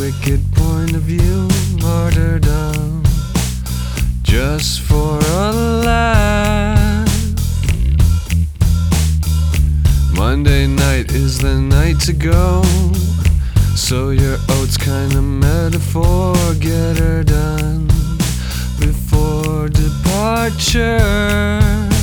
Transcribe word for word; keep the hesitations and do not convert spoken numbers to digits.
wicked point of view, martyrdom, just for a laugh. Monday night is the night to go, so your oats kinda metaphor, get her done before departure.